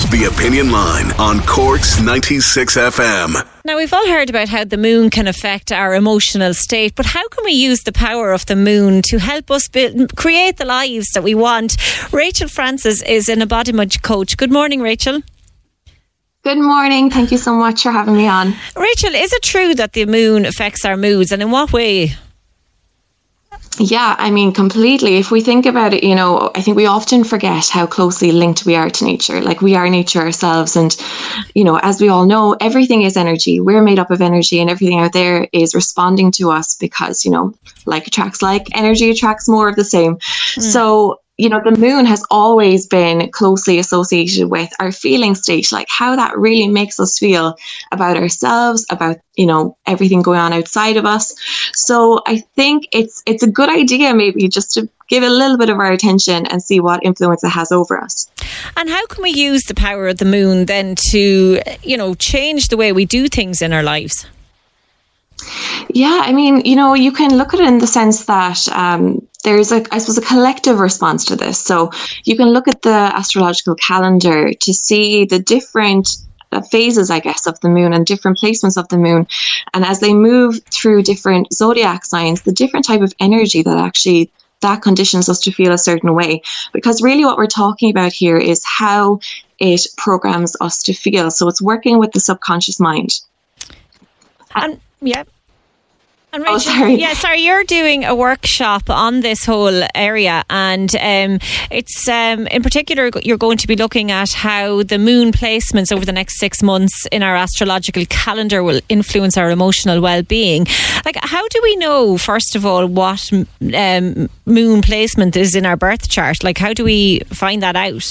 The Opinion Line on Cork's 96 FM. Now, we've all heard about how the moon can affect our emotional state, but how can we use the power of the moon to help us create the lives that we want? Rachel Francis is an embodiment coach. Good morning, Rachel. Good morning. Thank you so much for having me on. Rachel, is it true that the moon affects our moods, and in what way? Yeah, I mean, completely. If we think about it, I think we often forget how closely linked we are to nature. Like, we are nature ourselves. And, as we all know, everything is energy. We're made up of energy, and everything out there is responding to us because, like attracts like, energy attracts more of the same. So, the moon has always been closely associated with our feeling state, like how that really makes us feel about ourselves, about, everything going on outside of us. So I think it's a good idea maybe just to give a little bit of our attention and see what influence it has over us. And how can we use the power of the moon then to, change the way we do things in our lives? Yeah, I mean, you can look at it in the sense that there's a collective response to this. So you can look at the astrological calendar to see the different phases, I guess, of the moon and different placements of the moon. And as they move through different zodiac signs, the different type of energy that conditions us to feel a certain way. Because really what we're talking about here is how it programs us to feel. So it's working with the subconscious mind. Yeah. And Rachel, you're doing a workshop on this whole area, and it's in particular you're going to be looking at how the moon placements over the next 6 months in our astrological calendar will influence our emotional well-being. Like, how do we know, first of all, what moon placement is in our birth chart? Like, how do we find that out?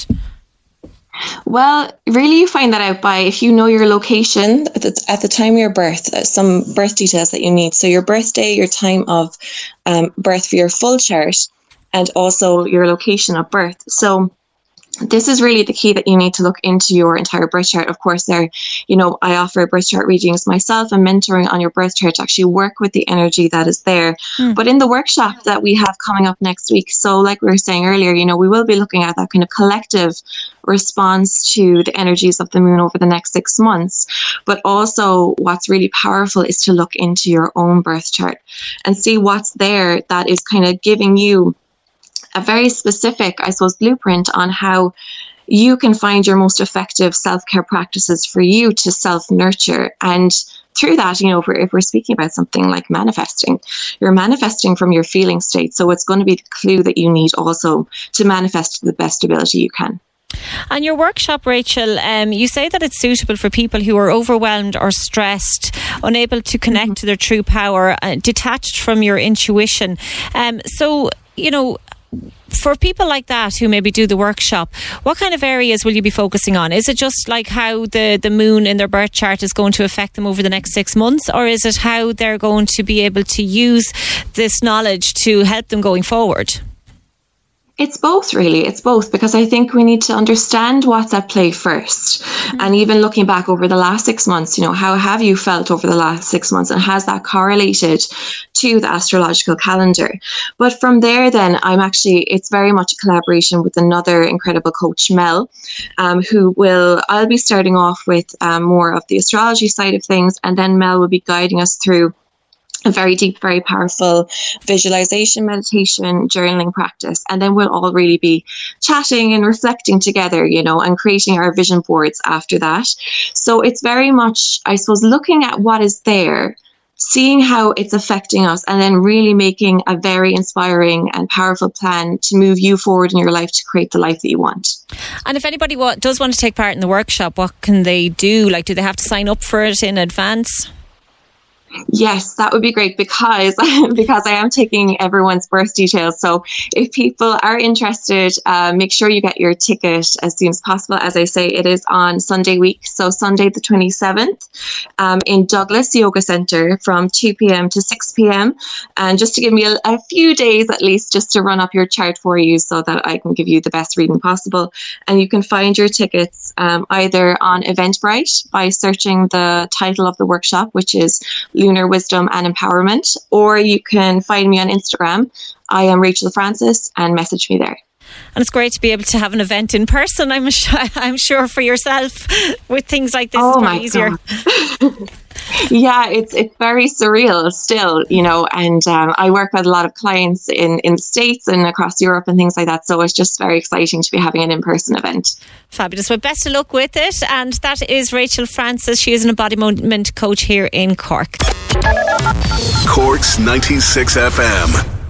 Well, really you find that out by, if you know your location at the time of your birth, some birth details that you need. So your birthday, your time of birth for your full chart, and also your location of birth. So this is really the key that you need to look into your entire birth chart. Of course, I offer birth chart readings myself and mentoring on your birth chart to actually work with the energy that is there. But in the workshop that we have coming up next week, so like we were saying earlier, we will be looking at that kind of collective response to the energies of the moon over the next 6 months. But also what's really powerful is to look into your own birth chart and see what's there that is kind of giving you a very specific, I suppose, blueprint on how you can find your most effective self-care practices for you to self-nurture. And through that, if we're speaking about something like manifesting, you're manifesting from your feeling state. So it's going to be the clue that you need also to manifest to the best ability you can. And your workshop, Rachel, you say that it's suitable for people who are overwhelmed or stressed, unable to connect to their true power, detached from your intuition. For people like that who maybe do the workshop, what kind of areas will you be focusing on? Is it just like how the moon in their birth chart is going to affect them over the next 6 months, or is it how they're going to be able to use this knowledge to help them going forward? It's both, really. It's both, because I think we need to understand what's at play first. And even looking back over the last 6 months, how have you felt over the last 6 months, and has that correlated to the astrological calendar? But from there, then it's very much a collaboration with another incredible coach, Mel, I'll be starting off with more of the astrology side of things, and then Mel will be guiding us through a very deep, very powerful visualization, meditation, journaling practice. And then we'll all really be chatting and reflecting together, and creating our vision boards after that. So it's very much, I suppose, looking at what is there, seeing how it's affecting us, and then really making a very inspiring and powerful plan to move you forward in your life to create the life that you want. And if anybody does want to take part in the workshop, what can they do? Like, do they have to sign up for it in advance? Yes, that would be great, because I am taking everyone's birth details. So if people are interested, make sure you get your ticket as soon as possible. As I say, it is on Sunday week, so Sunday the 27th, in Douglas Yoga Centre from 2 p.m. to 6 p.m. And just to give me a few days at least, just to run up your chart for you so that I can give you the best reading possible. And you can find your tickets either on Eventbrite by searching the title of the workshop, which is Lunar Wisdom and Empowerment, or you can find me on Instagram. I am Rachel Francis, and message me there. And it's great to be able to have an event in person, I'm sure for yourself with things like this. It's probably easier. Yeah, it's very surreal still, and I work with a lot of clients in the States and across Europe and things like that, so it's just very exciting to be having an in-person event. Fabulous. Well, best of luck with it. And that is Rachel Francis. She is an embodiment coach here in Cork. Cork's 96 FM.